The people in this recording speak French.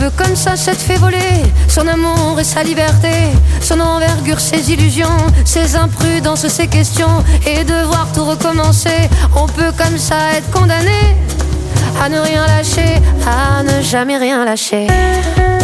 peut comme ça s'être fait voler son amour et sa liberté, son envergure, ses illusions, ses imprudences, ses questions, et devoir tout recommencer. On peut comme ça être condamné à ne rien lâcher, à ne jamais rien lâcher.